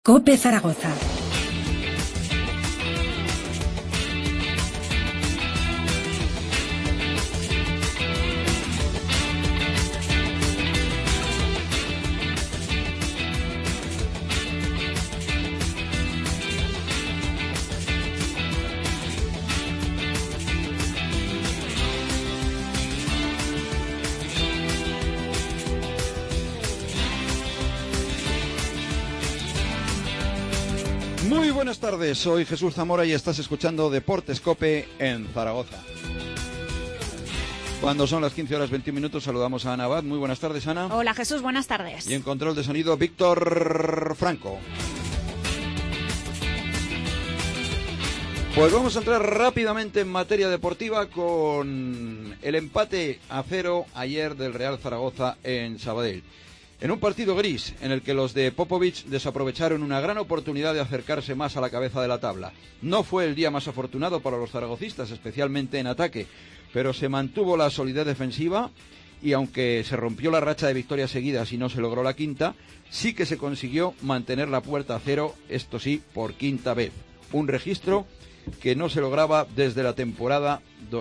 COPE Zaragoza. Muy buenas tardes, soy Jesús Zamora y estás escuchando Deportes COPE en Zaragoza. Cuando son las 15 horas 21 minutos saludamos a Ana Abad. Muy buenas tardes, Ana. Hola Jesús, buenas tardes. Y en control de sonido, Víctor Franco. Pues vamos a entrar rápidamente en materia deportiva con el empate a 0 ayer del Real Zaragoza en Sabadell. En un partido gris, en el que los de Popovic desaprovecharon una gran oportunidad de acercarse más a la cabeza de la tabla. No fue el día más afortunado para los zaragocistas, especialmente en ataque, pero se mantuvo la solidez defensiva y aunque se rompió la racha de victorias seguidas y no se logró la quinta, sí que se consiguió mantener la puerta a cero, esto sí, por quinta vez. Un registro que no se lograba desde la temporada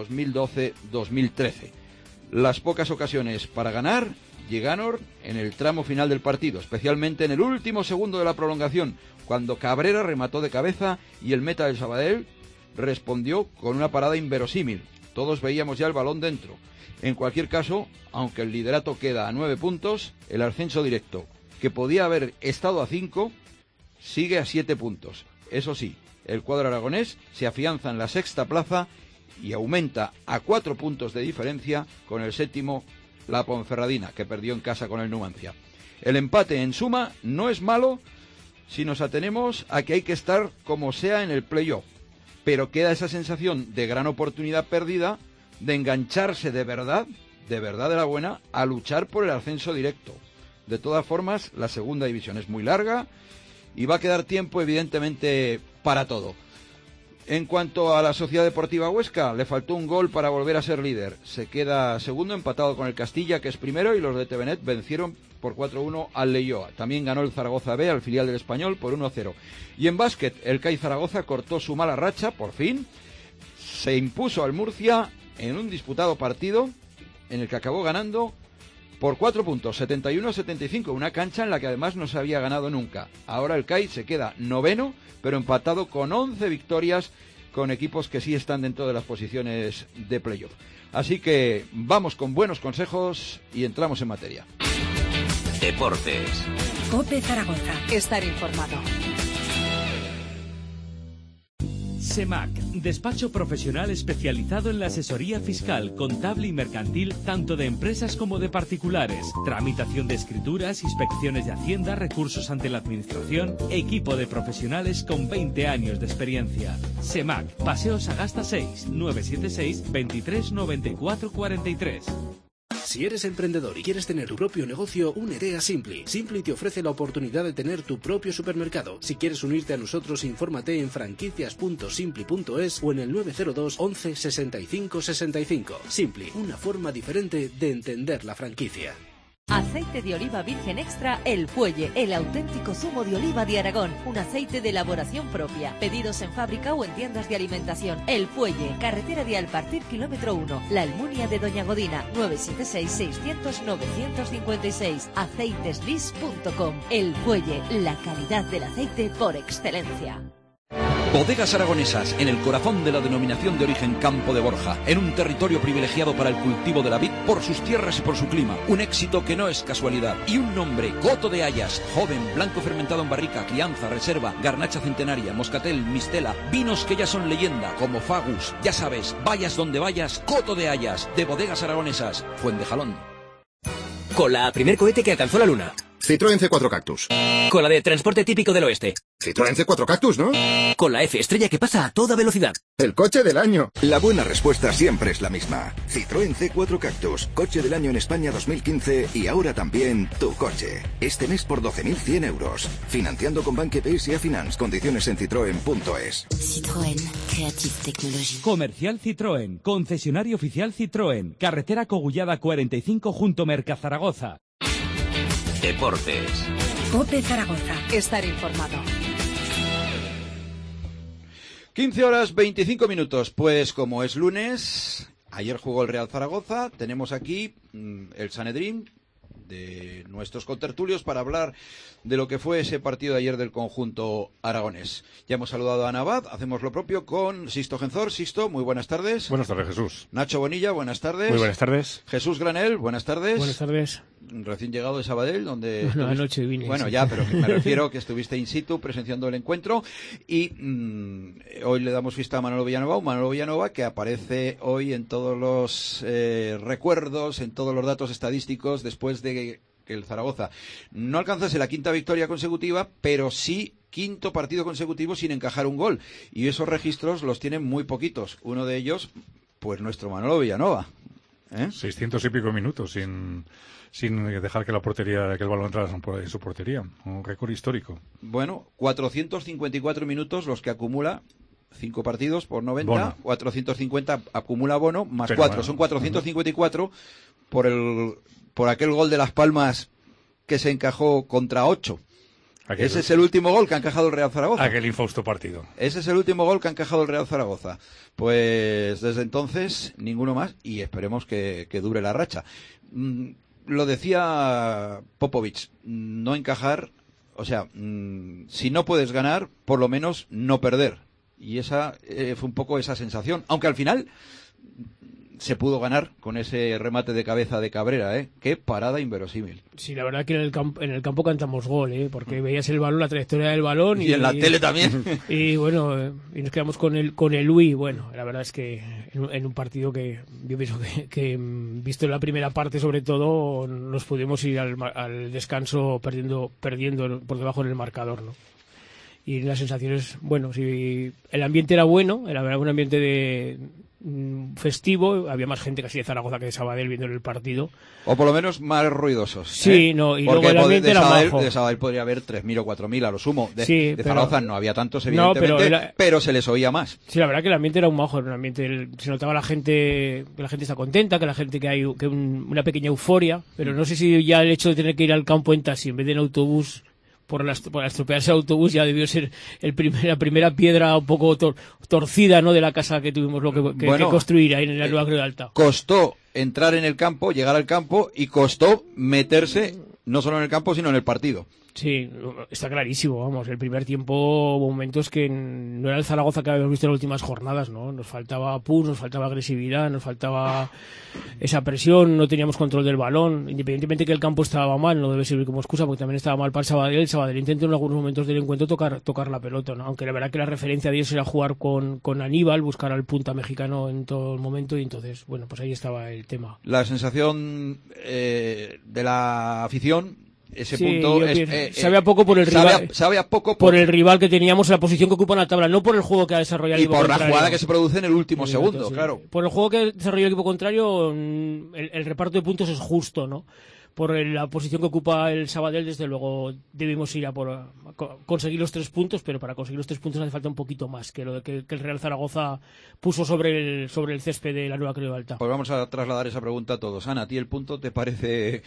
2012-2013. Las pocas ocasiones para ganar llegaron en el tramo final del partido, especialmente en el último segundo de la prolongación, cuando Cabrera remató de cabeza y el meta del Sabadell respondió con una parada inverosímil. Todos veíamos ya el balón dentro. En cualquier caso, aunque el liderato queda a 9 puntos, el ascenso directo, que podía haber estado a 5, sigue a 7 puntos. Eso sí, el cuadro aragonés se afianza en la sexta plaza y aumenta a 4 puntos de diferencia con el séptimo, la Ponferradina, que perdió en casa con el Numancia. El empate, en suma, no es malo si nos atenemos a que hay que estar como sea en el play-off, pero queda esa sensación de gran oportunidad perdida de engancharse de verdad de la buena, a luchar por el ascenso directo. De todas formas, la segunda división es muy larga y va a quedar tiempo, evidentemente, para todo. En cuanto a la Sociedad Deportiva Huesca, le faltó un gol para volver a ser líder. Se queda segundo, empatado con el Castilla, que es primero, y los de Tevenet vencieron por 4-1 al Leioa. También ganó el Zaragoza B al filial del Español por 1-0. Y en básquet, el CAI Zaragoza cortó su mala racha, por fin. Se impuso al Murcia en un disputado partido en el que acabó ganando por 4 puntos, 71-75, una cancha en la que además no se había ganado nunca. Ahora el CAI se queda noveno, pero empatado con 11 victorias con equipos que sí están dentro de las posiciones de playoff. Así que vamos con buenos consejos y entramos en materia. Deportes. COPE Zaragoza. Estar informado. SEMAC, despacho profesional especializado en la asesoría fiscal, contable y mercantil, tanto de empresas como de particulares. Tramitación de escrituras, inspecciones de Hacienda, recursos ante la Administración, equipo de profesionales con 20 años de experiencia. SEMAC, Paseo Sagasta 6, 976 23 94 43. Si eres emprendedor y quieres tener tu propio negocio, únete a Simply. Simply te ofrece la oportunidad de tener tu propio supermercado. Si quieres unirte a nosotros, infórmate en franquicias.simply.es o en el 902 11 65 65. Simply, una forma diferente de entender la franquicia. Aceite de oliva virgen extra El Fuelle, el auténtico zumo de oliva de Aragón, un aceite de elaboración propia. Pedidos en fábrica o en tiendas de alimentación. El Fuelle, carretera de Alpartir, kilómetro 1, La Almunia de Doña Godina, 976-600-956, aceiteslis.com. El Fuelle, la calidad del aceite por excelencia. Bodegas Aragonesas, en el corazón de la denominación de origen Campo de Borja, en un territorio privilegiado para el cultivo de la vid por sus tierras y por su clima. Un éxito que no es casualidad. Y un nombre, Coto de Hayas, joven, blanco fermentado en barrica, crianza, reserva, garnacha centenaria, moscatel, mistela, vinos que ya son leyenda, como Fagus. Ya sabes, vayas donde vayas, Coto de Hayas, de Bodegas Aragonesas, Fuentejalón. Con la primer cohete que alcanzó la luna. Citroën C4 Cactus. Con la de transporte típico del oeste. Citroën C4 Cactus, ¿no? Con la F estrella que pasa a toda velocidad. El coche del año. La buena respuesta siempre es la misma. Citroën C4 Cactus, coche del año en España 2015 y ahora también tu coche. Este mes por 12.100 euros. Financiando con Banque PSA Finance. Condiciones en citroen.es. Citroën. Creative Technology. Comercial Citroën. Concesionario oficial Citroën. Carretera Cogullada 45 junto Mercazaragoza. Deportes. COPE Zaragoza. Estar informado. 15 horas 25 minutos. Pues como es lunes, ayer jugó el Real Zaragoza. Tenemos aquí el Sanedrín de nuestros contertulios para hablar de lo que fue ese partido de ayer del conjunto aragonés. Ya hemos saludado a Ana Abad, hacemos lo propio con Sisto Genzor. Sisto, muy buenas tardes. Buenas tardes, Jesús. Nacho Bonilla, buenas tardes. Muy buenas tardes. Jesús Granel, buenas tardes. Buenas tardes. Recién llegado de Sabadell, donde... Bueno, anoche vine. Bueno, sí. ya, pero me refiero que estuviste in situ presenciando el encuentro y hoy le damos fiesta a Manolo Villanova, que aparece hoy en todos los recuerdos, en todos los datos estadísticos después de que el Zaragoza no alcanzase la quinta victoria consecutiva, pero sí quinto partido consecutivo sin encajar un gol. Y esos registros los tienen muy poquitos. Uno de ellos, pues nuestro Manolo Villanova. 600 y pico minutos sin dejar que el balón entrara en su portería. Un récord histórico. Bueno, 454 minutos los que acumula. 5 partidos por 90, Bono. 450 acumula Bono, más Pero 4, bueno, son 454 por aquel gol de Las Palmas que se encajó contra 8. Ese es el último gol que ha encajado el Real Zaragoza. Aquel infausto partido. Ese es el último gol que ha encajado el Real Zaragoza. Pues desde entonces, ninguno más, y esperemos que dure la racha. Lo decía Popovich, no encajar, o sea, si no puedes ganar, por lo menos no perder. Y esa fue un poco esa sensación, aunque al final se pudo ganar con ese remate de cabeza de Cabrera, qué parada inverosímil. Sí, la verdad que en el campo cantamos gol, porque veías el balón, la trayectoria del balón y en la tele también. Y bueno, y nos quedamos con el Luis. Bueno, la verdad es que en un partido que yo pienso que visto en la primera parte sobre todo, nos pudimos ir al descanso perdiendo por debajo en el marcador, ¿no? Y las sensaciones, bueno, si el ambiente era bueno, era un ambiente festivo, había más gente casi de Zaragoza que de Sabadell viendo el partido. O por lo menos más ruidosos. Sí, no, y porque luego el ambiente era majo. De Sabadell podría haber 3.000 o 4.000 a lo sumo. De pero Zaragoza no había tantos, evidentemente, pero se les oía más. Sí, la verdad que el ambiente era un majo, era un ambiente, se notaba que la gente está contenta, que la gente que hay una pequeña euforia, pero no sé si ya el hecho de tener que ir al campo en taxi en vez de en autobús por estropearse el autobús ya debió ser la primera piedra un poco torcida, ¿no?, de la casa que tuvimos que construir ahí en la Nueva Creu de Alta. Costó entrar en el campo, llegar al campo, y costó meterse no solo en el campo sino en el partido. Sí, está clarísimo, vamos, el primer tiempo hubo momentos que no era el Zaragoza que habíamos visto en las últimas jornadas, ¿no? Nos faltaba push, nos faltaba agresividad, nos faltaba esa presión, no teníamos control del balón, independientemente que el campo estaba mal, no debe servir como excusa porque también estaba mal para el Sabadell intentó en algunos momentos del encuentro tocar la pelota, ¿no? Aunque la verdad que la referencia de ellos era jugar con Aníbal, buscar al punta mexicano en todo el momento, y entonces, bueno, pues ahí estaba el tema. La sensación de la afición, ese punto sabe a poco por el rival, sabe a poco por el rival que teníamos, la posición que ocupa en la tabla, no por el juego que ha desarrollado el equipo contrario. Y por contrario. la jugada que se produce en el último segundo, sí. Claro. Por el juego que desarrolló el equipo contrario, el reparto de puntos es justo, ¿no? Por la posición que ocupa el Sabadell, desde luego debimos ir a por conseguir los 3 puntos, pero para conseguir los 3 puntos hace falta un poquito más que lo que el Real Zaragoza puso sobre el césped de la Nueva Creu de Alta. Pues vamos a trasladar esa pregunta a todos. Ana, ¿a ti el punto te parece,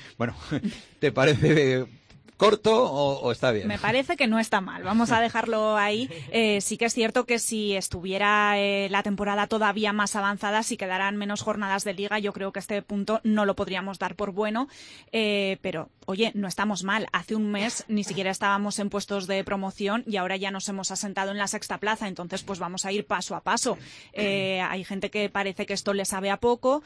te parece corto o está bien? Me parece que no está mal, vamos a dejarlo ahí. Sí que es cierto que si estuviera la temporada todavía más avanzada, si quedaran menos jornadas de liga, yo creo que este punto no lo podríamos dar por bueno, pero oye, no estamos mal. Hace un mes ni siquiera estábamos en puestos de promoción y ahora ya nos hemos asentado en la 6ª plaza, entonces pues vamos a ir paso a paso. Hay gente que parece que esto le sabe a poco,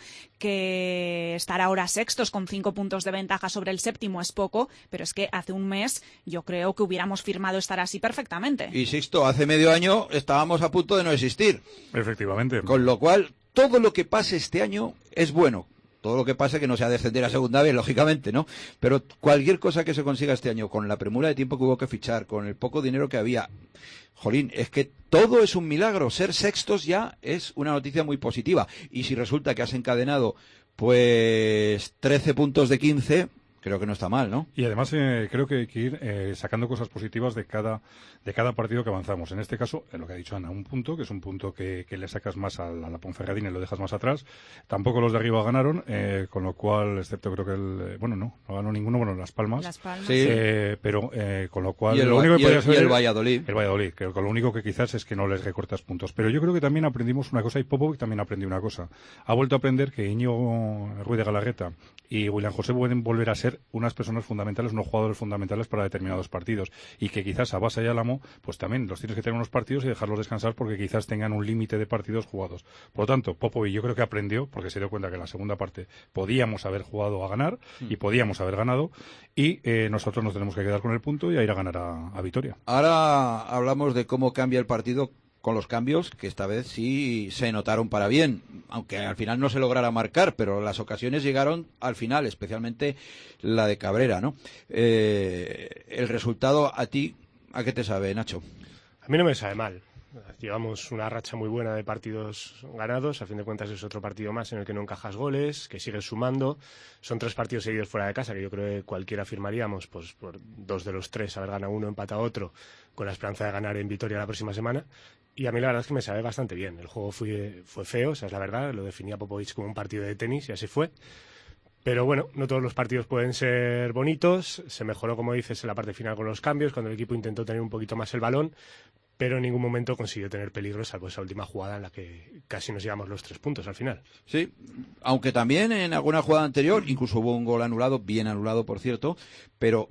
que estar ahora sextos con 5 puntos de ventaja sobre el 7º es poco, pero es que hace un mes yo creo que hubiéramos firmado estar así perfectamente. Y Sixto, hace medio año estábamos a punto de no existir. Efectivamente. Con lo cual, todo lo que pase este año es bueno. Todo lo que pase que no sea descender a segunda vez, lógicamente, ¿no? Pero cualquier cosa que se consiga este año, con la premura de tiempo que hubo que fichar, con el poco dinero que había, jolín, es que todo es un milagro. Ser sextos ya es una noticia muy positiva. Y si resulta que has encadenado, pues, 13 puntos de 15... creo que no está mal, ¿no? Y además creo que hay que ir sacando cosas positivas de cada partido que avanzamos. En este caso, lo que ha dicho Ana, un punto, que es un punto que le sacas más a la Ponferradina y lo dejas más atrás. Tampoco los de arriba ganaron, con lo cual, excepto creo que no ganó ninguno, Las Palmas. Las Palmas. Sí. Pero con lo cual... Y lo único que podía ser el Valladolid. El Valladolid, que con lo único que quizás es que no les recortas puntos. Pero yo creo que también aprendimos una cosa, y Popovic también aprendió una cosa. Ha vuelto a aprender que Íñigo Ruiz de Galarreta y William José pueden volver a ser unas personas fundamentales, unos jugadores fundamentales para determinados partidos, y que quizás a Basa y Álamo pues también los tienes que tener unos partidos y dejarlos descansar porque quizás tengan un límite de partidos jugados. Por lo tanto, Popovic yo creo que aprendió, porque se dio cuenta que en la segunda parte podíamos haber jugado a ganar y podíamos haber ganado, y nosotros nos tenemos que quedar con el punto y a ir a ganar a Vitoria. Ahora hablamos de cómo cambia el partido con los cambios, que esta vez sí se notaron para bien, aunque al final no se lograra marcar, pero las ocasiones llegaron al final, especialmente la de Cabrera, ¿no? El resultado, ¿a ti a qué te sabe, Nacho? A mí no me sabe mal. Llevamos una racha muy buena de partidos ganados. A fin de cuentas es otro partido más en el que no encajas goles, que sigues sumando. Son 3 partidos seguidos fuera de casa, que yo creo que cualquiera firmaríamos, pues por 2 de los 3, haber ganado uno, empatado otro, con la esperanza de ganar en Vitoria la próxima semana. Y a mí la verdad es que me sabe bastante bien. El juego fue feo, esa es la verdad. Lo definía Popovic como un partido de tenis y así fue. Pero bueno, no todos los partidos pueden ser bonitos. Se mejoró, como dices, en la parte final con los cambios, cuando el equipo intentó tener un poquito más el balón, pero en ningún momento consiguió tener peligro, salvo esa última jugada en la que casi nos llevamos los 3 puntos al final. Sí, aunque también en alguna jugada anterior, incluso hubo un gol anulado, bien anulado por cierto, pero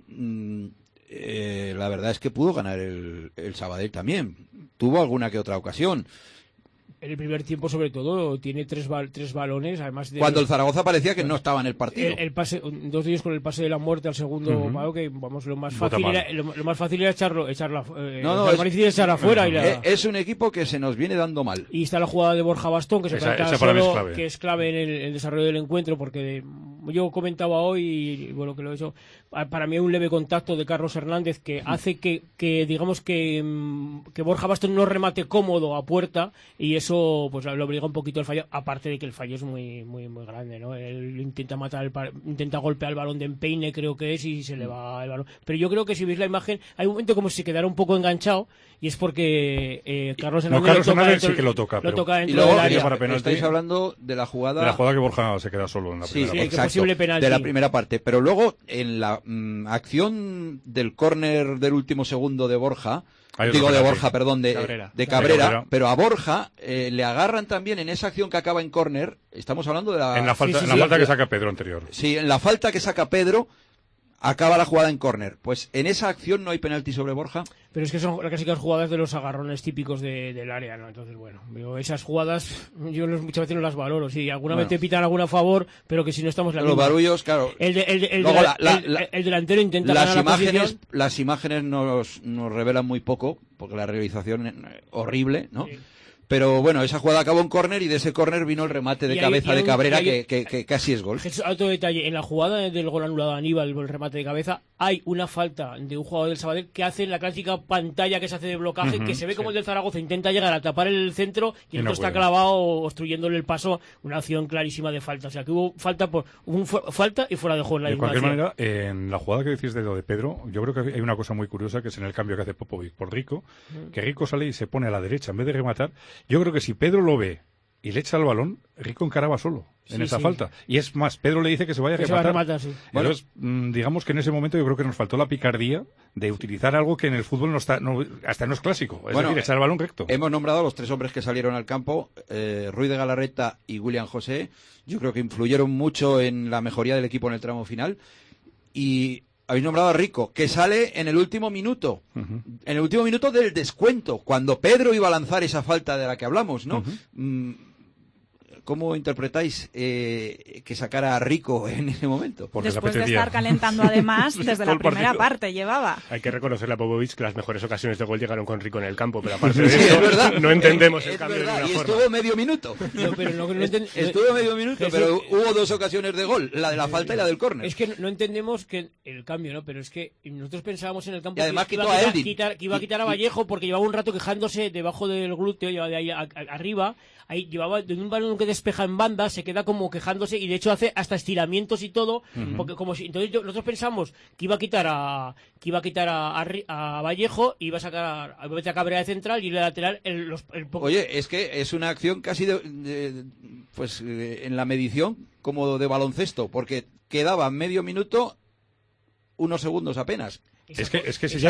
la verdad es que pudo ganar el Sabadell también. Tuvo alguna que otra ocasión. En el primer tiempo, sobre todo, tiene tres balones, además de... Cuando el Zaragoza parecía que no estaba en el partido. El pase, 2 de ellos con el pase de la muerte al segundo palo, que vamos, lo más fácil era echarla fuera. Es un equipo que se nos viene dando mal. Y está la jugada de Borja Bastón, que se trata solo, que es clave en el desarrollo del encuentro, porque yo comentaba hoy, y bueno, que lo he hecho, para mí hay un leve contacto de Carlos Hernández que hace que digamos que Borja Bastón no remate cómodo a puerta, y eso pues lo obliga un poquito al fallo, aparte de que el fallo es muy muy muy grande, ¿no? Él intenta intenta golpear el balón de empeine, creo que es, y se le va el balón. Pero yo creo que si veis la imagen, hay un momento como si quedara un poco enganchado, y es porque Carlos Hernández sí que lo toca dentro y luego, del área. Estáis hablando de la jugada que Borja se queda solo en la primera parte. Exacto, posible penalti de la primera parte, pero luego en la acción del córner del último segundo de Borja, de Cabrera, pero a Borja le agarran también en esa acción que acaba en córner. Estamos hablando de la falta que saca Pedro anterior. Sí, en la falta que saca Pedro acaba la jugada en córner. Pues en esa acción no hay penalti sobre Borja. Pero es que son las clásicas jugadas de los agarrones típicos del área, ¿no? Entonces, bueno, esas jugadas yo muchas veces no las valoro. Sí, alguna vez te pitan alguna a favor, pero que si no estamos en la misma. Los barullos, claro. El delantero intenta ganar la posición. Las imágenes nos revelan muy poco, porque la realización es horrible, ¿no? Sí. Pero bueno, esa jugada acabó en córner, y de ese córner vino el remate de cabeza de Cabrera, que casi es gol. Alto detalle, en la jugada del gol anulado a Aníbal, el remate de cabeza, hay una falta de un jugador del Sabadell que hace la clásica pantalla que se hace de blocaje, que se ve como el del Zaragoza intenta llegar a tapar el centro y el otro está clavado obstruyéndole el paso. Una acción clarísima de falta. O sea, que hubo falta falta y fuera de juego en la misma acción. De cualquier manera, en la jugada que decís de lo de Pedro, yo creo que hay una cosa muy curiosa, que es en el cambio que hace Popovic por Rico, que Rico sale y se pone a la derecha en vez de rematar. Yo creo que si Pedro lo ve y le echa el balón, Rico encaraba solo en esa falta. Y es más, Pedro le dice que se vaya a rematar. Entonces, digamos que en ese momento yo creo que nos faltó la picardía de utilizar algo que en el fútbol hasta no es clásico. Es decir, echar el balón recto. Hemos nombrado a los 3 hombres que salieron al campo, Ruiz de Galarreta y William José. Yo creo que influyeron mucho en la mejoría del equipo en el tramo final. Y habéis nombrado a Rico, que sale en el último minuto, en el último minuto del descuento, cuando Pedro iba a lanzar esa falta de la que hablamos, ¿no? ¿Cómo interpretáis que sacara a Rico en ese momento? Porque después de estar calentando además desde la primera parte llevaba. Hay que reconocerle a Popovic que las mejores ocasiones de gol llegaron con Rico en el campo, pero aparte de eso, no entendemos el cambio de ninguna forma. Estuvo medio minuto. Estuvo medio minuto, pero hubo 2 ocasiones de gol, la de la falta y la del córner. Es que no entendemos que el cambio, ¿no? Pero es que nosotros pensábamos en el campo y además que iba a quitar a Vallejo, porque llevaba un rato quejándose debajo del glúteo, llevaba de ahí arriba, ahí llevaba de un balón que despeja en banda, se queda como quejándose y de hecho hace hasta estiramientos y todo, porque como si entonces nosotros pensamos que iba a quitar a Vallejo y iba a meter a Cabrera de central y de lateral Oye, es que es una acción casi en la medición como de baloncesto, porque quedaba medio minuto, unos segundos apenas. Es que si ya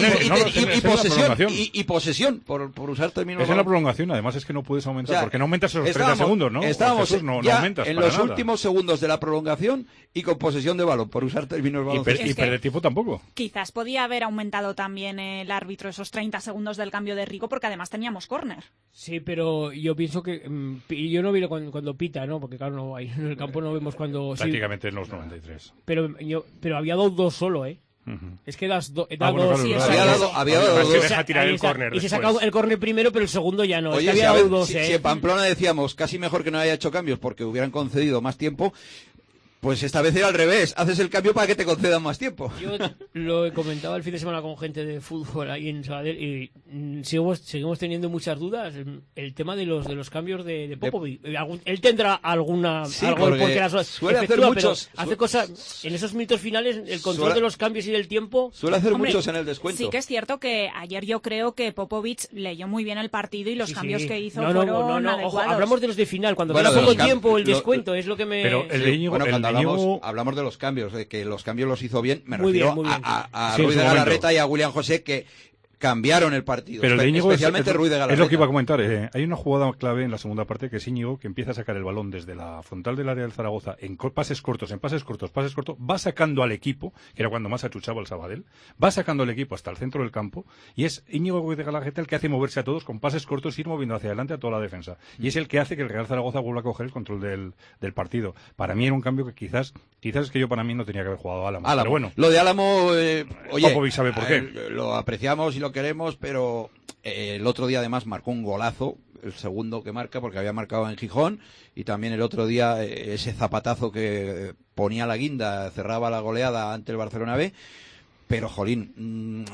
y posesión, por usar términos. Es en la prolongación, además es que no puedes aumentar, porque no aumentas esos 30 segundos, ¿no? Estábamos no ya aumentas en para los nada. últimos segundos de la prolongación y con posesión de balón, por usar términos baloncesto. Y perder tiempo tampoco. Quizás podía haber aumentado también el árbitro esos 30 segundos del cambio de Rico, porque además teníamos córner. Sí, pero yo pienso que yo no vi cuando pita, ¿no? Porque claro, no, ahí en el campo no vemos cuando... Prácticamente en los 93. Pero había dado dos solo, ¿eh? Es que das dos. Había dado dos. Deja tirar el córner. Y se sacó el córner primero, pero el segundo ya no. Oye, había dado dos, si en Pamplona decíamos casi mejor que no haya hecho cambios porque hubieran concedido más tiempo, pues esta vez era al revés. Haces el cambio para que te concedan más tiempo. Yo lo he comentado el fin de semana con gente de fútbol ahí en Sabadell y seguimos teniendo muchas dudas. El tema de los cambios de Popovic. Él tendrá algo porque suele hacer muchos. Hace cosas en esos minutos finales, el control de los cambios y del tiempo. Suele hacer muchos en el descuento. Sí que es cierto que ayer yo creo que Popovic leyó muy bien el partido y los cambios que hizo fueron adecuados. Ojo, hablamos de los de final, cuando queda poco tiempo, el descuento es lo que me... Pero el de Íñigo... Hablamos de los cambios, de que los cambios los hizo bien. Me muy refiero bien. a Ruiz de Galarreta y a William José, que cambiaron el partido. Pero el de Íñigo especialmente Ruiz de Galarreta. Es lo que iba a comentar. Hay una jugada clave en la segunda parte que es Íñigo, que empieza a sacar el balón desde la frontal del área del Zaragoza en pases cortos, va sacando al equipo, que era cuando más achuchaba el Sabadell, va sacando al equipo hasta el centro del campo, y es Íñigo Ruiz de Galarreta el que hace moverse a todos con pases cortos, ir moviendo hacia adelante a toda la defensa. Y es el que hace que el Real Zaragoza vuelva a coger el control del partido. Para mí era un cambio que quizás es que yo para mí no tenía que haber jugado a Álamo. Pero bueno. Lo de Álamo, oye, Popovic sabe por qué. Lo apreciamos y lo queremos, pero el otro día además marcó un golazo, el segundo que marca, porque había marcado en Gijón, y también el otro día ese zapatazo que ponía la guinda, cerraba la goleada ante el Barcelona B, pero jolín,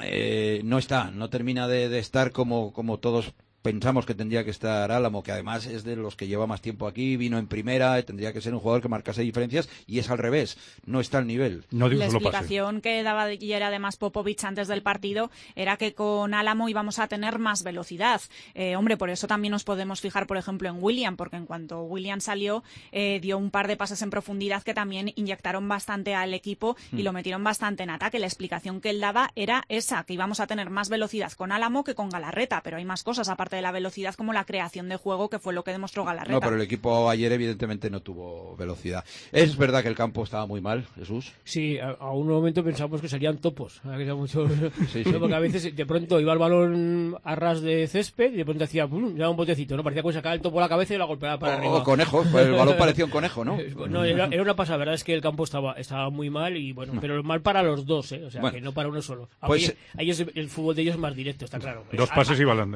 no termina de estar como todos pensamos que tendría que estar Álamo, que además es de los que lleva más tiempo aquí, vino en primera, tendría que ser un jugador que marcase diferencias, y es al revés, no está al nivel. No digo la solo explicación que daba ayer además Popovic antes del partido era que con Álamo íbamos a tener más velocidad. Hombre, por eso también nos podemos fijar, por ejemplo, en William, porque en cuanto William salió, dio un par de pases en profundidad que también inyectaron bastante al equipo y lo metieron bastante en ataque. La explicación que él daba era esa, que íbamos a tener más velocidad con Álamo que con Galarreta, pero hay más cosas aparte de la velocidad, como la creación de juego, que fue lo que demostró Galarreta. No, pero el equipo ayer evidentemente no tuvo velocidad. Es verdad que el campo estaba muy mal, Jesús. Sí, a un momento pensamos que salían topos. Sí. Porque a veces de pronto iba el balón a ras de césped y de pronto hacía un botecito, ¿no? Parecía que sacaba el topo a la cabeza y la golpeaba para arriba. O conejo, pues el balón parecía un conejo, ¿no? No, era una pasada, verdad es que el campo estaba muy mal y bueno, pero mal para los dos, ¿eh? O sea, que no para uno solo. Pues, el fútbol de ellos es más directo, está claro. Dos pases iban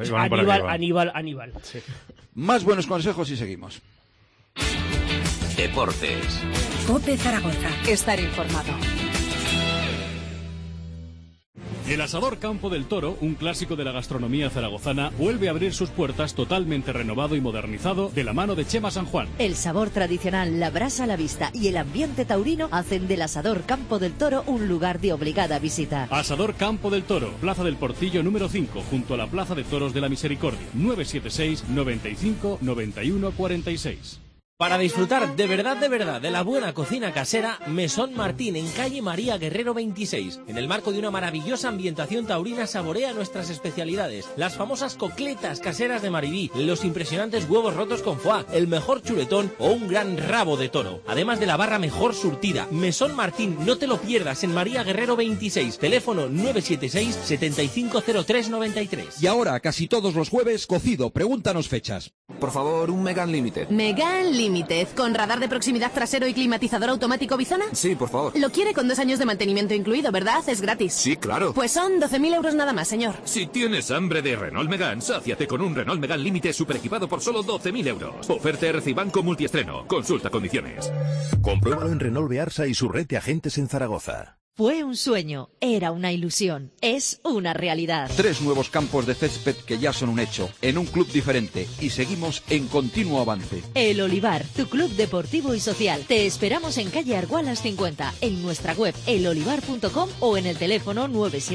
Aníbal. Sí. Más buenos consejos y seguimos. Deportes. COPE Zaragoza. Estar informado. El Asador Campo del Toro, un clásico de la gastronomía zaragozana, vuelve a abrir sus puertas totalmente renovado y modernizado de la mano de Chema San Juan. El sabor tradicional, la brasa a la vista y el ambiente taurino hacen del Asador Campo del Toro un lugar de obligada visita. Asador Campo del Toro, Plaza del Portillo número 5, junto a la Plaza de Toros de la Misericordia. 976 95 91 46. Para disfrutar de verdad de la buena cocina casera, Mesón Martín en calle María Guerrero 26. En el marco de una maravillosa ambientación taurina saborea nuestras especialidades. Las famosas cocletas caseras de Maribí, los impresionantes huevos rotos con foie, el mejor chuletón o un gran rabo de toro. Además de la barra mejor surtida. Mesón Martín, no te lo pierdas, en María Guerrero 26. Teléfono 976 750393. Y ahora, casi todos los jueves, cocido. Pregúntanos fechas. Por favor, un Megane Limited. Megane Limited, ¿con radar de proximidad trasero y climatizador automático Bizona? Sí, por favor. Lo quiere con 2 años de mantenimiento incluido, ¿verdad? Es gratis. Sí, claro. Pues son 12.000 euros nada más, señor. Si tienes hambre de Renault Megane, sáciate con un Renault Megane Limited super equipado por solo 12.000 euros. Oferta RC Banco multiestreno. Consulta condiciones. Compruébalo en Renault Bearsa y su red de agentes en Zaragoza. Fue un sueño, era una ilusión, es una realidad. 3 nuevos campos de césped que ya son un hecho, en un club diferente, y seguimos en continuo avance. El Olivar, tu club deportivo y social. Te esperamos en calle Argualas 50, en nuestra web elolivar.com o en el teléfono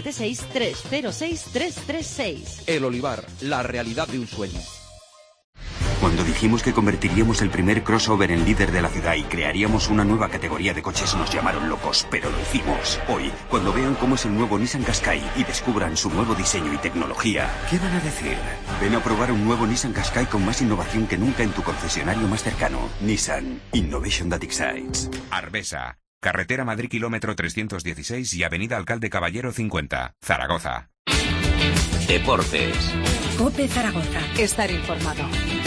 976-306-336. El Olivar, la realidad de un sueño. Cuando dijimos que convertiríamos el primer crossover en líder de la ciudad y crearíamos una nueva categoría de coches, nos llamaron locos, pero lo hicimos. Hoy, cuando vean cómo es el nuevo Nissan Qashqai y descubran su nuevo diseño y tecnología, ¿qué van a decir? Ven a probar un nuevo Nissan Qashqai con más innovación que nunca en tu concesionario más cercano. Nissan, Innovation that excites. Arbesa, carretera Madrid kilómetro 316 y avenida Alcalde Caballero 50, Zaragoza. Deportes. COPE Zaragoza. Estar informado.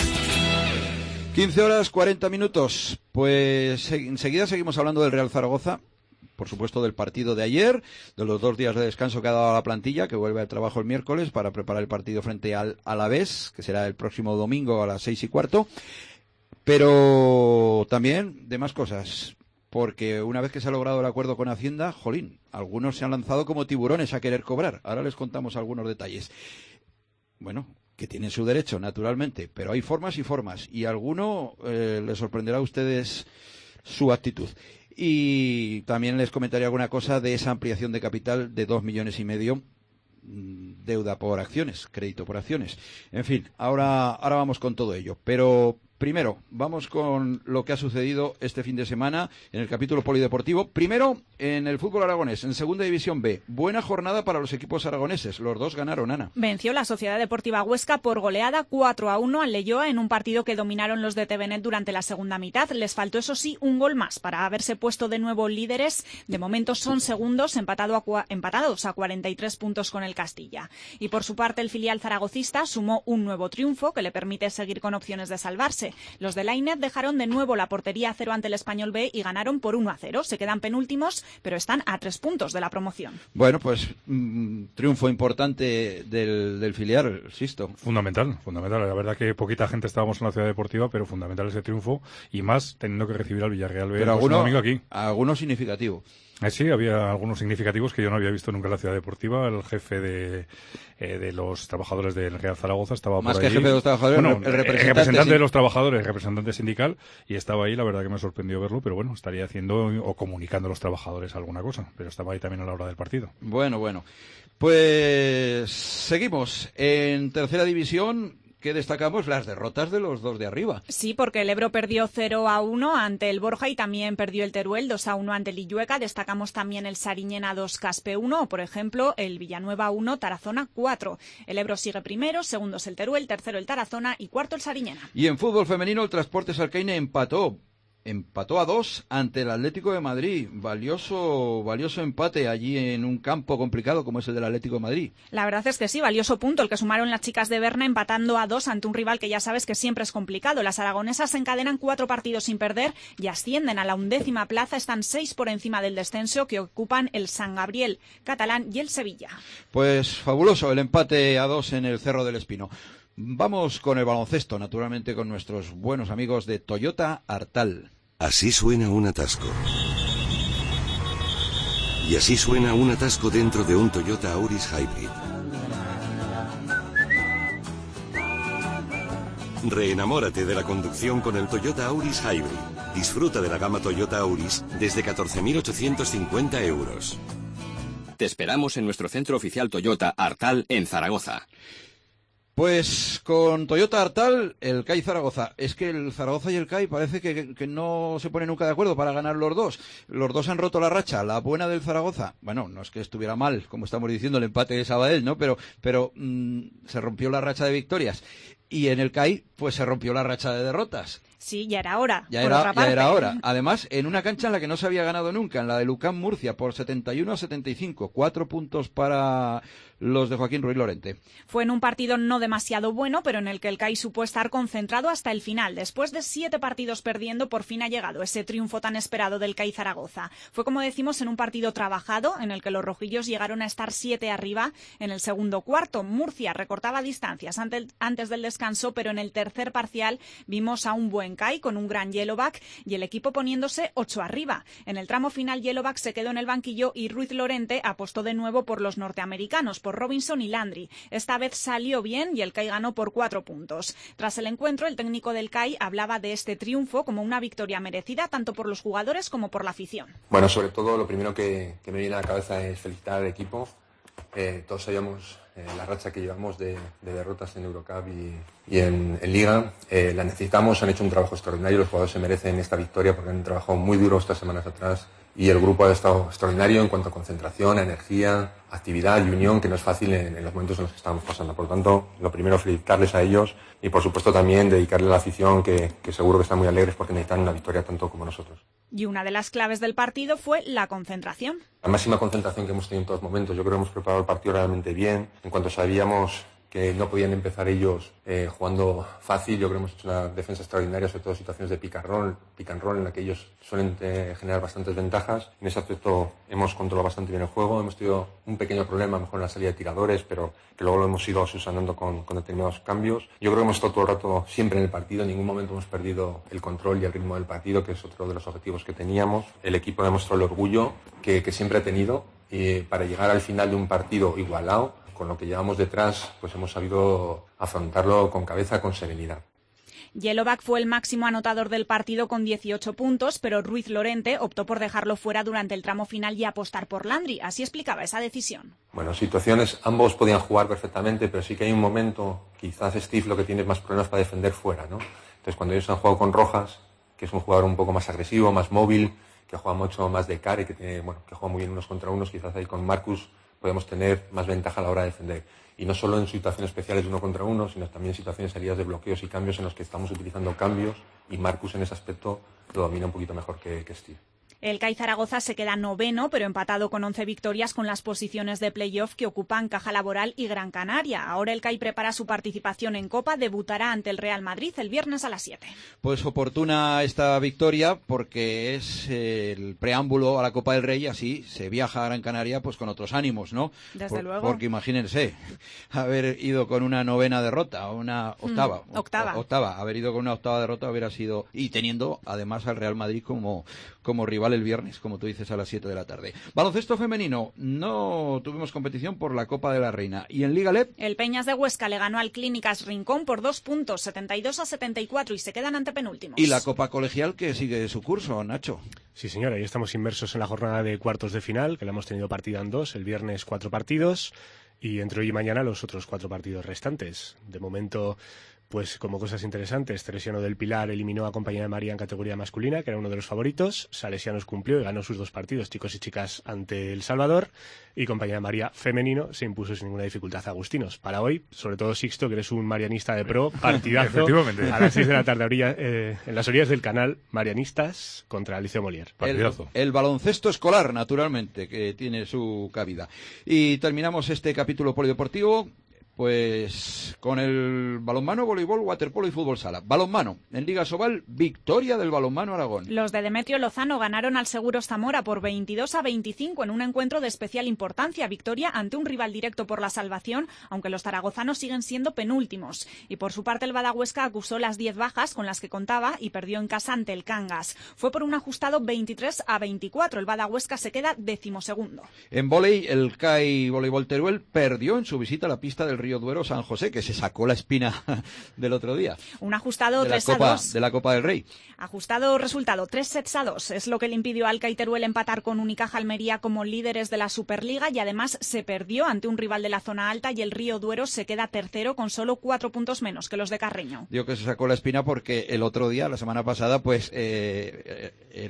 15 horas 40 minutos. Pues enseguida seguimos hablando del Real Zaragoza. Por supuesto, del partido de ayer, de los 2 días de descanso que ha dado la plantilla, que vuelve al trabajo el miércoles para preparar el partido frente al Alavés, que será el próximo domingo a las 6:15. Pero también de más cosas, porque una vez que se ha logrado el acuerdo con Hacienda, jolín, algunos se han lanzado como tiburones a querer cobrar. Ahora les contamos algunos detalles. Bueno, que tienen su derecho, naturalmente, pero hay formas y formas, y a alguno les sorprenderá a ustedes su actitud. Y también les comentaré alguna cosa de esa ampliación de capital de 2,5 millones, deuda por acciones, crédito por acciones. En fin, ahora vamos con todo ello, pero primero vamos con lo que ha sucedido este fin de semana en el capítulo polideportivo. Primero, en el fútbol aragonés, en Segunda División B. Buena jornada para los equipos aragoneses. Los dos ganaron, Ana. Venció la Sociedad Deportiva Huesca por goleada 4-1 al Leioa en un partido que dominaron los de TVNet durante la segunda mitad. Les faltó, eso sí, un gol más para haberse puesto de nuevo líderes. De momento son segundos, empatados a 43 puntos con el Castilla. Y por su parte, el filial zaragocista sumó un nuevo triunfo que le permite seguir con opciones de salvarse. Los de Lainet dejaron de nuevo la portería a 0 ante el Español B y ganaron por 1-0. Se quedan penúltimos, pero están a 3 puntos de la promoción. Bueno, pues triunfo importante del filial, Sisto. Fundamental. La verdad que poquita gente estábamos en la ciudad deportiva, pero fundamental ese triunfo, y más teniendo que recibir al Villarreal B el próximo domingo aquí. Alguno significativo. Sí, había algunos significativos que yo no había visto nunca en la ciudad deportiva. El jefe de los trabajadores del Real Zaragoza estaba más por que ahí. Jefe de los trabajadores, bueno, el representante de los trabajadores, representante sindical, y estaba ahí. La verdad que me sorprendió verlo, pero bueno, estaría haciendo o comunicando a los trabajadores alguna cosa, pero estaba ahí también a la hora del partido. Bueno, pues seguimos en tercera división. ¿Qué destacamos? Las derrotas de los dos de arriba. Sí, porque el Ebro perdió 0-1 ante el Borja y también perdió el Teruel 2-1 ante el Illueca. Destacamos también el Sariñena 2, Caspe 1, o por ejemplo el Villanueva 1, Tarazona 4. El Ebro sigue primero, segundo es el Teruel, tercero el Tarazona y cuarto el Sariñena. Y en fútbol femenino el Transportes Alcaine empató a 2 ante el Atlético de Madrid. Valioso empate allí en un campo complicado como es el del Atlético de Madrid. La verdad es que sí, valioso punto el que sumaron las chicas de Berna empatando a 2 ante un rival que ya sabes que siempre es complicado. Las aragonesas encadenan 4 partidos sin perder y ascienden a la 11ª plaza. Están 6 por encima del descenso que ocupan el San Gabriel catalán y el Sevilla. Pues fabuloso el empate a 2 en el Cerro del Espino. Vamos con el baloncesto, naturalmente con nuestros buenos amigos de Toyota Artal. Así suena un atasco. Y así suena un atasco dentro de un Toyota Auris Hybrid. Reenamórate de la conducción con el Toyota Auris Hybrid. Disfruta de la gama Toyota Auris desde 14.850 euros. Te esperamos en nuestro centro oficial Toyota Artal en Zaragoza. Pues con Toyota Artal, el CAI Zaragoza. Es que el Zaragoza y el CAI parece que no se ponen nunca de acuerdo para ganar los dos. Los dos han roto la racha. La buena del Zaragoza, bueno, no es que estuviera mal, como estamos diciendo, el empate de Sabadell, ¿no? Pero se rompió la racha de victorias. Y en el CAI, pues se rompió la racha de derrotas. Sí, ya era hora. Ya era hora. Además, en una cancha en la que no se había ganado nunca, en la de Lucán Murcia, por 71-75. 4 puntos para los de Joaquín Ruiz Lorente. Fue en un partido no demasiado bueno, pero en el que el CAI supo estar concentrado hasta el final. Después de 7 partidos perdiendo, por fin ha llegado ese triunfo tan esperado del CAI Zaragoza. Fue, como decimos, en un partido trabajado, en el que los rojillos llegaron a estar 7 arriba en el segundo cuarto. Murcia recortaba distancias antes del descanso, pero en el tercer parcial vimos a un buen CAI con un gran Yellowback y el equipo poniéndose 8 arriba. En el tramo final, Yellowback se quedó en el banquillo y Ruiz Lorente apostó de nuevo por los norteamericanos, por Robinson y Landry. Esta vez salió bien y el CAI ganó por 4 puntos. Tras el encuentro, el técnico del CAI hablaba de este triunfo como una victoria merecida tanto por los jugadores como por la afición. Bueno, sobre todo lo primero que me viene a la cabeza es felicitar al equipo. Todos sabíamos la racha que llevamos de derrotas en Eurocup y en Liga. La necesitamos, han hecho un trabajo extraordinario, los jugadores se merecen esta victoria porque han trabajado muy duro estas semanas atrás y el grupo ha estado extraordinario en cuanto a concentración, a energía, actividad y unión, que no es fácil en los momentos en los que estamos pasando. Por lo tanto, lo primero, felicitarles a ellos y, por supuesto, también dedicarle a la afición, que seguro que están muy alegres porque necesitan una victoria tanto como nosotros. Y una de las claves del partido fue la concentración. La máxima concentración que hemos tenido en todos los momentos. Yo creo que hemos preparado el partido realmente bien. En cuanto sabíamos que no podían empezar ellos jugando fácil, yo creo que hemos hecho una defensa extraordinaria, sobre todo en situaciones de pick and roll, en la que ellos suelen generar bastantes ventajas. En ese aspecto hemos controlado bastante bien el juego. Hemos tenido un pequeño problema, mejor en la salida de tiradores, pero que luego lo hemos ido subsanando con determinados cambios. Yo creo que hemos estado todo el rato siempre en el partido, en ningún momento hemos perdido el control y el ritmo del partido, que es otro de los objetivos que teníamos. El equipo demostró el orgullo que siempre ha tenido para llegar al final de un partido igualado. Con lo que llevamos detrás, pues hemos sabido afrontarlo con cabeza, con serenidad. Yellowback fue el máximo anotador del partido con 18 puntos, pero Ruiz Lorente optó por dejarlo fuera durante el tramo final y apostar por Landry. Así explicaba esa decisión. Bueno, situaciones, ambos podían jugar perfectamente, pero sí que hay un momento, quizás Steve lo que tiene más problemas para defender fuera, ¿no? Entonces, cuando ellos han jugado con Rojas, que es un jugador un poco más agresivo, más móvil, que juega mucho más de cara y que juega muy bien unos contra unos, quizás ahí con Marcus podemos tener más ventaja a la hora de defender. Y no solo en situaciones especiales de 1 contra 1, sino también en situaciones salidas de bloqueos y cambios en los que estamos utilizando cambios y Marcus en ese aspecto lo domina un poquito mejor que Steve. El CAI Zaragoza se queda 9º, pero empatado con 11 victorias con las posiciones de playoff que ocupan Caja Laboral y Gran Canaria. Ahora el CAI prepara su participación en Copa, debutará ante el Real Madrid el viernes a las 7. Pues oportuna esta victoria porque es el preámbulo a la Copa del Rey, así se viaja a Gran Canaria pues con otros ánimos, ¿no? Desde luego. Porque imagínense, haber ido con una 9ª derrota, o una octava. Haber ido con una 8ª derrota hubiera sido, y teniendo además al Real Madrid como rival el viernes, como tú dices, a las 7 de la tarde. Baloncesto femenino, no tuvimos competición por la Copa de la Reina. ¿Y en Liga LEP? El Peñas de Huesca le ganó al Clínicas Rincón por 2 puntos, 72-74, y se quedan antepenúltimos. Y la Copa Colegial que sigue su curso, Nacho. Sí, señora, y estamos inmersos en la jornada de cuartos de final, que la hemos tenido partida en 2, el viernes 4 partidos, y entre hoy y mañana los otros 4 partidos restantes. De momento, pues como cosas interesantes, Teresiano del Pilar eliminó a Compañía de María en categoría masculina, que era uno de los favoritos. Salesianos cumplió y ganó sus 2 partidos, chicos y chicas, ante El Salvador. Y Compañía de María femenino se impuso sin ninguna dificultad a Agustinos. Para hoy, sobre todo Sixto, que eres un marianista de pro, partidazo a las 6 de la tarde en las orillas del canal, Marianistas contra Liceo Molière. El baloncesto escolar, naturalmente, que tiene su cabida. Y terminamos este capítulo polideportivo pues con el balonmano, voleibol, waterpolo y fútbol sala. Balonmano, en Liga Sobal, victoria del balonmano Aragón. Los de Demetrio Lozano ganaron al Seguros Zamora por 22-25 en un encuentro de especial importancia. Victoria ante un rival directo por la salvación, aunque los zaragozanos siguen siendo penúltimos. Y por su parte el Badahuesca acusó las 10 bajas con las que contaba y perdió en casa ante el Cangas. Fue por un ajustado 23-24. El Badahuesca se queda 12º. En vóley, el CAI Voleibol Teruel perdió en su visita a la pista del Río Duero San José, que se sacó la espina del otro día. Un ajustado 3-2. De la Copa del Rey. Ajustado resultado 3-2. Es lo que le impidió al CAI Teruel empatar con Unicaja Almería como líderes de la Superliga y además se perdió ante un rival de la zona alta y el Río Duero se queda tercero con solo 4 puntos menos que los de Carreño. Digo que se sacó la espina porque el otro día, la semana pasada, pues el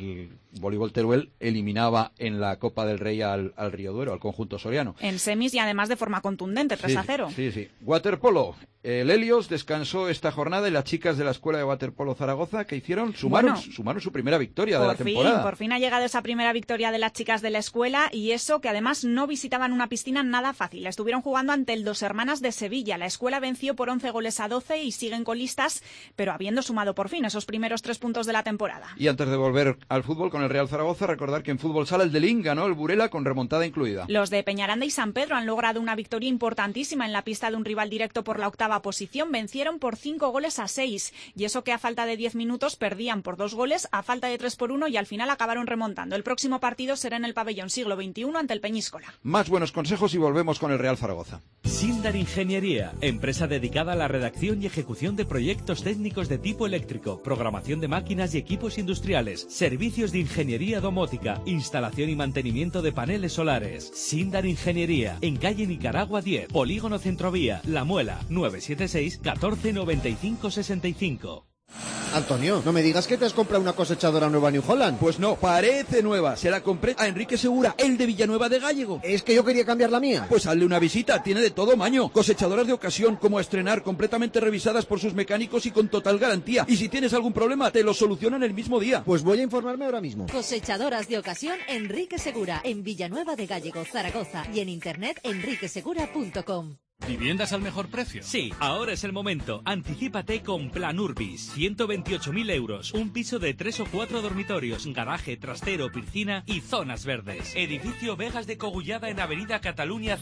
Voleibol Teruel eliminaba en la Copa del Rey al Río Duero, al conjunto soriano. En semis y además de forma contundente, 3-0. Sí. Waterpolo. El Helios descansó esta jornada y las chicas de la Escuela de Waterpolo Zaragoza, ¿qué hicieron? Sumaron su primera victoria de la temporada. Por fin ha llegado esa primera victoria de las chicas de la escuela, y eso que además no visitaban una piscina nada fácil. Estuvieron jugando ante el Dos Hermanas de Sevilla. La escuela venció por 11-12 y siguen colistas, pero habiendo sumado por fin esos primeros 3 puntos de la temporada. Y antes de volver al fútbol con el Real Zaragoza, recordar que en fútbol sala el Delín ganó el Burela con remontada incluida. Los de Peñaranda y San Pedro han logrado una victoria importantísima en la pista de un rival directo por la 8ª posición. Vencieron por 5-6, y eso que a falta de 10 minutos perdían por 2 goles, a falta de 3-1, y al final acabaron remontando. El próximo partido será en el pabellón Siglo XXI ante el Peñíscola. Más buenos consejos y volvemos con el Real Zaragoza. Sindar Ingeniería, empresa dedicada a la redacción y ejecución de proyectos técnicos de tipo eléctrico, programación de máquinas y equipos industriales, servicios de ingeniería domótica, instalación y mantenimiento de paneles solares. Sindar Ingeniería, en calle Nicaragua 10, Polígono Centrovía, La Muela, 976 14 95 65. Antonio, no me digas que te has comprado una cosechadora nueva en New Holland. Pues no, parece nueva. Se la compré a Enrique Segura, el de Villanueva de Gállego. Es que yo quería cambiar la mía. Pues hazle una visita, tiene de todo maño. Cosechadoras de ocasión, como a estrenar, completamente revisadas por sus mecánicos y con total garantía. Y si tienes algún problema, te lo solucionan el mismo día. Pues voy a informarme ahora mismo. Cosechadoras de ocasión Enrique Segura, en Villanueva de Gállego, Zaragoza, y en internet enriquesegura.com. ¿Viviendas al mejor precio? Sí, ahora es el momento. Anticípate con Plan Urbis. 128.000 euros. Un piso de 3 o 4 dormitorios, garaje, trastero, piscina y zonas verdes. Edificio Vegas de Cogullada en Avenida Cataluña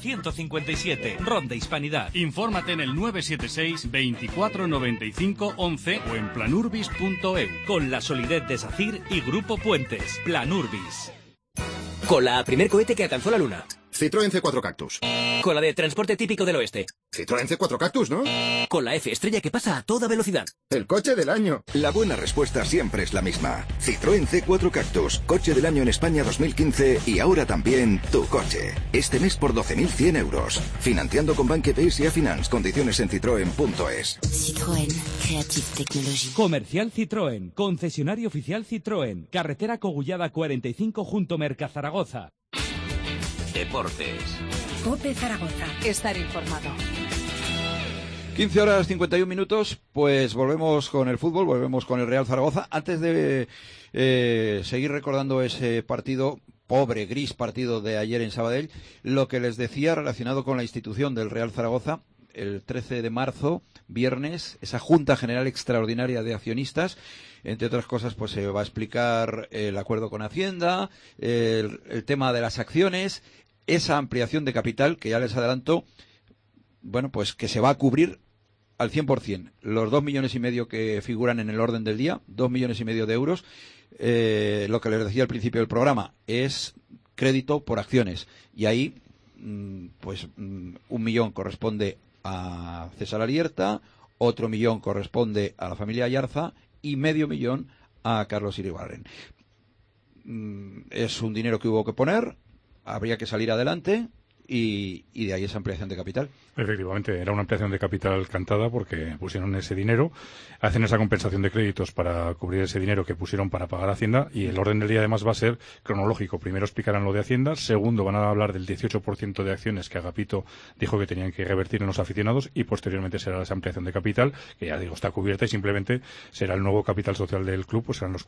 157. Ronda Hispanidad. Infórmate en el 976 24 95 11 o en planurbis.eu. Con la solidez de SACIR y Grupo Puentes. Plan Urbis. Con la primer cohete que alcanzó la luna. Citroën C4 Cactus. Con la de transporte típico del oeste. Citroën C4 Cactus, ¿no? Con la F estrella que pasa a toda velocidad. El coche del año. La buena respuesta siempre es la misma. Citroën C4 Cactus, coche del año en España 2015 y ahora también tu coche. Este mes por 12.100 euros. Financiando con Banque PSA Finance. Condiciones en citroen.es. Citroën, Creative Technology. Comercial Citroën, concesionario oficial Citroën. Carretera Cogullada 45 junto Merca Zaragoza. Deportes. COPE Zaragoza. Estar informado. 15 horas 51 minutos, pues volvemos con el fútbol, volvemos con el Real Zaragoza. Antes de seguir recordando ese partido, pobre, gris partido de ayer en Sabadell, lo que les decía relacionado con la institución del Real Zaragoza, el 13 de marzo, viernes, esa Junta General Extraordinaria de Accionistas, entre otras cosas, pues se va a explicar el acuerdo con Hacienda, el tema de las acciones, esa ampliación de capital, que ya les adelanto, bueno, pues que se va a cubrir al 100%. Los 2,5 millones que figuran en el orden del día, 2,5 millones de euros, lo que les decía al principio del programa, es crédito por acciones. Y ahí, pues 1 millón corresponde a César Alierta, otro 1 millón corresponde a la familia Ayarza y 500.000 a Carlos Iribarren. Es un dinero que hubo que poner, habría que salir adelante y de ahí esa ampliación de capital. Efectivamente, era una ampliación de capital cantada porque pusieron ese dinero, hacen esa compensación de créditos para cubrir ese dinero que pusieron para pagar Hacienda, y el orden del día además va a ser cronológico. Primero explicarán lo de Hacienda, segundo van a hablar del 18% de acciones que Agapito dijo que tenían que revertir en los aficionados, y posteriormente será esa ampliación de capital, que ya digo, está cubierta, y simplemente será el nuevo capital social del club, pues serán los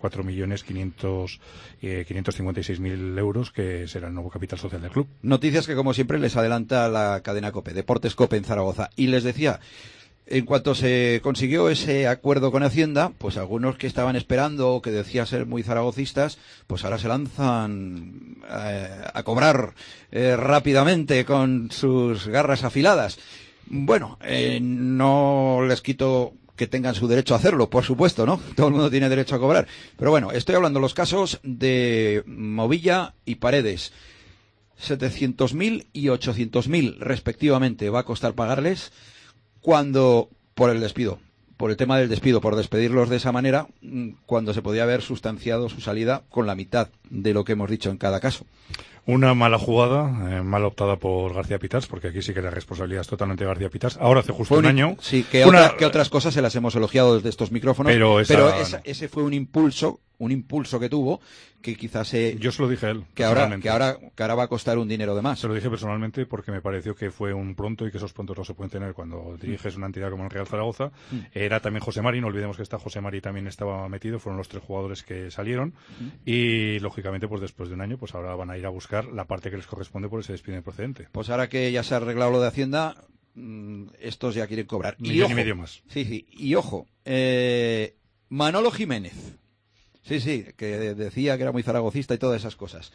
4.556.000 euros, que será el nuevo capital social del club. Noticias que, como siempre, les adelanta la cadena COPE, Deportes COPE en Zaragoza. Y les decía, en cuanto se consiguió ese acuerdo con Hacienda, pues algunos que estaban esperando o que decía ser muy zaragocistas, pues ahora se lanzan a cobrar rápidamente con sus garras afiladas. Bueno, no les quito que tengan su derecho a hacerlo, por supuesto, ¿no? Todo el mundo tiene derecho a cobrar. Pero bueno, estoy hablando de los casos de Movilla y Paredes. 700.000 y 800.000 respectivamente va a costar pagarles por el despido, por el tema del despido, por despedirlos de esa manera, cuando se podía haber sustanciado su salida con la mitad de lo que hemos dicho en cada caso. Una mala jugada, mal optada por García Pitars, porque aquí sí que la responsabilidad es totalmente de García Pitars. Ahora hace justo un año. Sí, que otras cosas se las hemos elogiado desde estos micrófonos, pero ese fue un impulso que tuvo, que quizás yo se lo dije a él, que ahora va a costar un dinero de más. Se lo dije personalmente porque me pareció que fue un pronto, y que esos prontos no se pueden tener cuando diriges una entidad como el Real Zaragoza. Era también José Mari, no olvidemos que José Mari también estaba metido, fueron los 3 jugadores que salieron, y lógicamente pues después de un año pues ahora van a ir a buscar la parte que les corresponde por ese despido procedente. Pues ahora que ya se ha arreglado lo de Hacienda, estos ya quieren cobrar. Y medio más. Sí, y ojo, Manolo Jiménez. Sí, que decía que era muy zaragocista y todas esas cosas.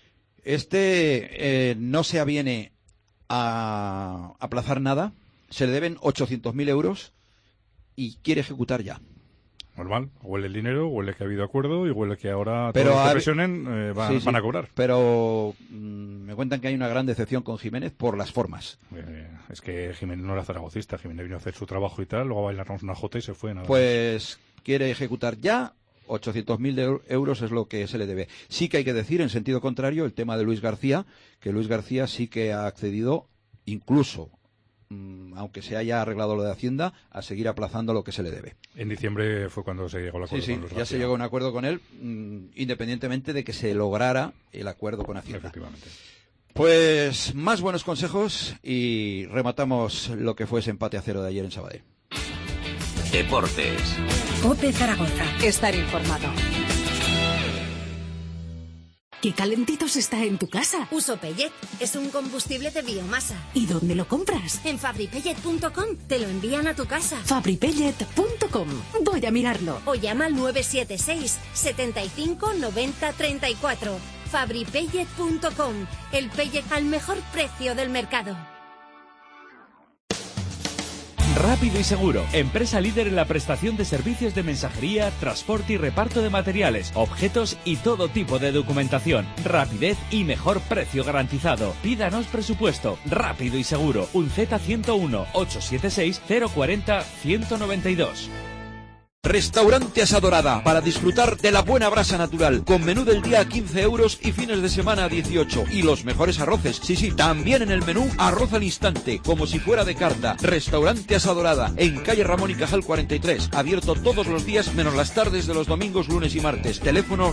No se aviene a aplazar nada, se le deben 800.000 euros y quiere ejecutar ya. Normal, huele el dinero, huele que ha habido acuerdo y huele que ahora todos los que presionen van a cobrar. Pero me cuentan que hay una gran decepción con Jiménez por las formas. Es que Jiménez no era zaragocista, Jiménez vino a hacer su trabajo y tal, luego a bailarnos una jota y se fue. Pues quiere ejecutar ya. 800.000 euros es lo que se le debe. Sí que hay que decir, en sentido contrario, el tema de Luis García, que Luis García sí que ha accedido, incluso, aunque se haya arreglado lo de Hacienda, a seguir aplazando lo que se le debe. En diciembre fue cuando se llegó al acuerdo con Luis García. Ya se llegó a un acuerdo con él, independientemente de que se lograra el acuerdo con Hacienda. Efectivamente. Pues más buenos consejos y rematamos lo que fue ese empate a 0 de ayer en Sabadell. Deportes. COPE Zaragoza. Estar informado. ¡Qué calentitos está en tu casa! Uso Pellet. Es un combustible de biomasa. ¿Y dónde lo compras? En fabripellet.com. Te lo envían a tu casa. fabripellet.com. Voy a mirarlo. O llama al 976 75 90 34. fabripellet.com. El pellet al mejor precio del mercado. Rápido y Seguro, empresa líder en la prestación de servicios de mensajería, transporte y reparto de materiales, objetos y todo tipo de documentación. Rapidez y mejor precio garantizado. Pídanos presupuesto. Rápido y Seguro. Un Z101 876 040 192. Restaurante Asadorada, para disfrutar de la buena brasa natural, con menú del día a 15 euros y fines de semana a 18, y los mejores arroces, sí, también en el menú arroz al instante, como si fuera de carta. Restaurante Asadorada, en calle Ramón y Cajal 43, abierto todos los días menos las tardes de los domingos, lunes y martes. Teléfono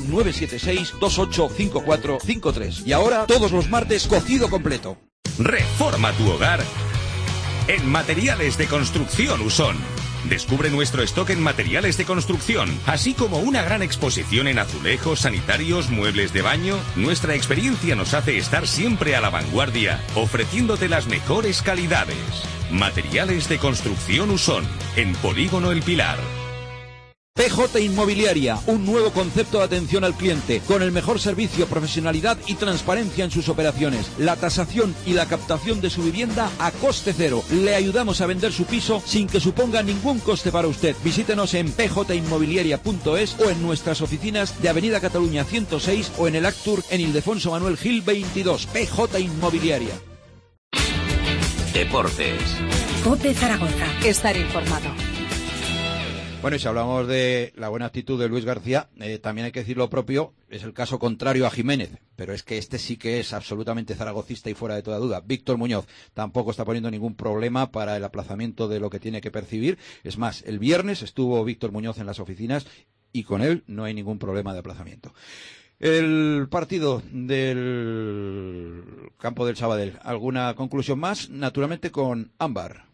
976-285453. Y ahora, todos los martes, cocido completo. Reforma tu hogar en Materiales de Construcción Usón. Descubre nuestro stock en materiales de construcción, así como una gran exposición en azulejos, sanitarios, muebles de baño. Nuestra experiencia nos hace estar siempre a la vanguardia, ofreciéndote las mejores calidades. Materiales de Construcción Usón, en Polígono El Pilar. PJ Inmobiliaria, un nuevo concepto de atención al cliente, con el mejor servicio, profesionalidad y transparencia en sus operaciones. La tasación y la captación de su vivienda a coste cero. Le ayudamos a vender su piso sin que suponga ningún coste para usted. Visítenos en pjinmobiliaria.es o en nuestras oficinas de Avenida Cataluña 106 o en el Actur en Ildefonso Manuel Gil 22. PJ Inmobiliaria. Deportes. COPE Zaragoza. Estar informado. Bueno, y si hablamos de la buena actitud de Luis García, también hay que decir lo propio, es el caso contrario a Jiménez, pero es que este sí que es absolutamente zaragocista y fuera de toda duda. Víctor Muñoz tampoco está poniendo ningún problema para el aplazamiento de lo que tiene que percibir. Es más, el viernes estuvo Víctor Muñoz en las oficinas y con él no hay ningún problema de aplazamiento. El partido del campo del Sabadell. ¿Alguna conclusión más? Naturalmente con Ámbar.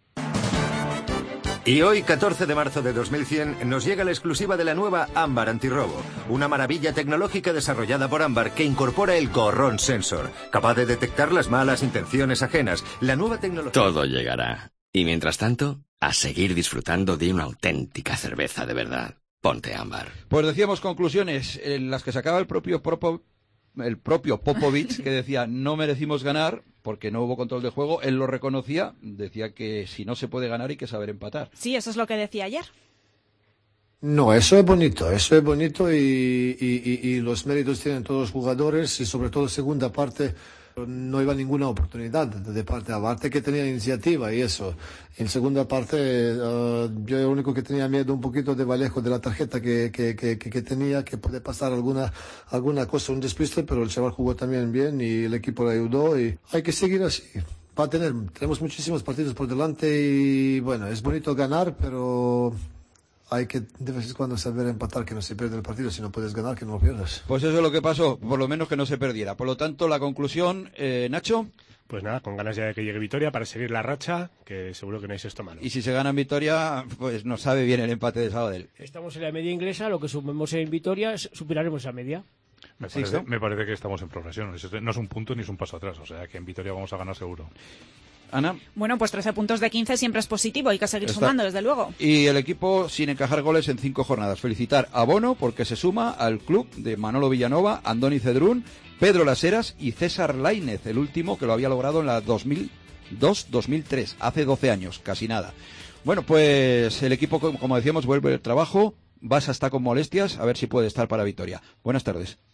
Y hoy, 14 de marzo de 2100, nos llega la exclusiva de la nueva Ámbar Antirrobo, una maravilla tecnológica desarrollada por Ámbar que incorpora el Corrón Sensor, capaz de detectar las malas intenciones ajenas. La nueva tecnología... Todo llegará. Y mientras tanto, a seguir disfrutando de una auténtica cerveza de verdad. Ponte Ámbar. Pues decíamos conclusiones en las que sacaba el propio Popovich, que decía no merecimos ganar porque no hubo control de juego. Él lo reconocía, decía que si no se puede ganar hay que saber empatar. Sí, eso es lo que decía ayer. No, eso es bonito y los méritos tienen todos los jugadores y sobre todo segunda parte No iba ninguna oportunidad de parte que tenía iniciativa y eso. En segunda parte, yo el único que tenía miedo un poquito de Vallejo, de la tarjeta que tenía, que puede pasar alguna cosa, un despiste, pero el chaval jugó también bien y el equipo le ayudó y hay que seguir así. Tenemos muchísimos partidos por delante y bueno, es bonito ganar, pero hay que de vez en cuando saber empatar, que no se pierde el partido. Si no puedes ganar, que no lo pierdas. Pues eso es lo que pasó, por lo menos que no se perdiera. Por lo tanto, la conclusión, Nacho. Pues nada, con ganas ya de que llegue Vitoria para seguir la racha, que seguro que no hay sexto malo. Y si se gana en Vitoria, pues nos sabe bien el empate de Sabadell. Estamos en la media inglesa, lo que sumemos en Vitoria, superaremos esa media. Me parece que estamos en progresión. No es un punto ni es un paso atrás, o sea que en Vitoria vamos a ganar seguro. Ana. Bueno, pues 13 puntos de 15 siempre es positivo, hay que seguir sumando, desde luego. Y el equipo sin encajar goles en 5 jornadas. Felicitar a Bono porque se suma al club de Manolo Villanova, Andoni Cedrún, Pedro Las Heras y César Lainez, el último que lo había logrado en la 2002-2003, hace 12 años, casi nada. Bueno, pues el equipo, como decíamos, vuelve al trabajo. Basa está con molestias, a ver si puede estar para Vitoria. Buenas tardes.